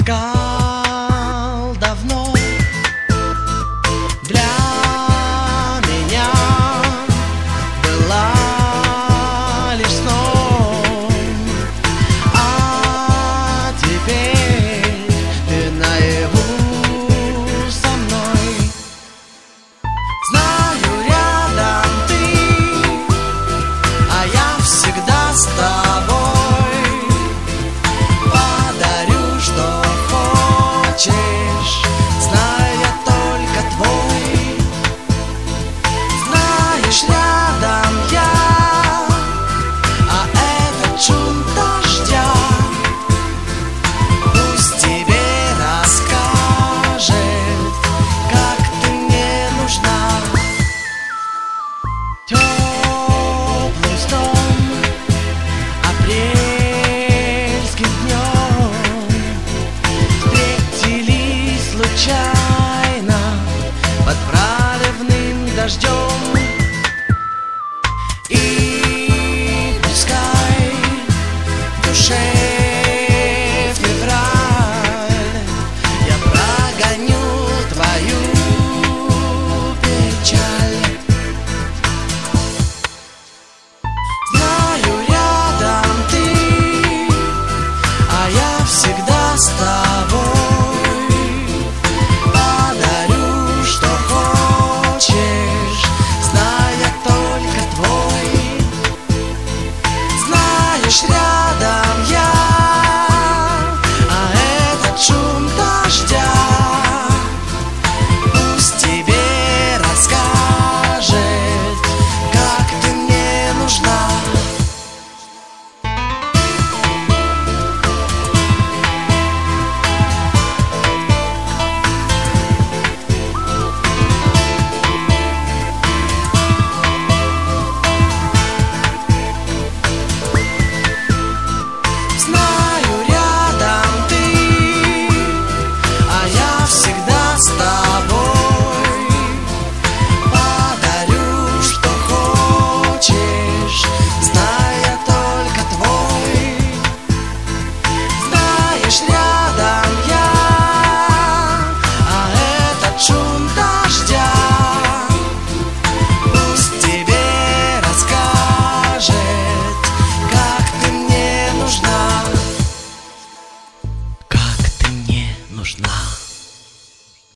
искал давно. Для меня была лишь сном, а теперь ты наяву со мной. Знаю, рядом ты, а я всегда с тобой. Подарю, что хочешь, зная только твой. Знаешь, рядом я, а этот шум дождя пусть тебе расскажет, как ты мне нужна. Теплым сном, апрельским днем встретились случайно под проливным дождем. И пускай в душе февраль, я прогоню твою печаль. Знаю, рядом ты, а я всегда с тобой. Подарю, что хочешь, зная только твой. Знаешь, рядом я, а этот шум дождя пусть тебе расскажет, как ты мне нужна. Знаю, рядом ты, а я всегда с тобой. Подарю, что хочешь, зная только твой. Знаешь, рядом я, а этот шум дождя пусть тебе расскажет, как ты мне нужна. Как ты мне нужна.